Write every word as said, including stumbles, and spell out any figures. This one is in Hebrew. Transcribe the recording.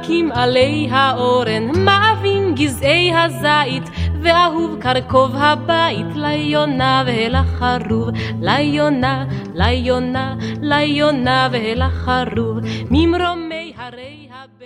ירקים עלי האורן, מאבים גזעי הזית, ואהוב קרקוב הבית, ליונה ולחרוב, ליונה, ליונה, ליונה ולחרוב, ממרומי הרי הבית.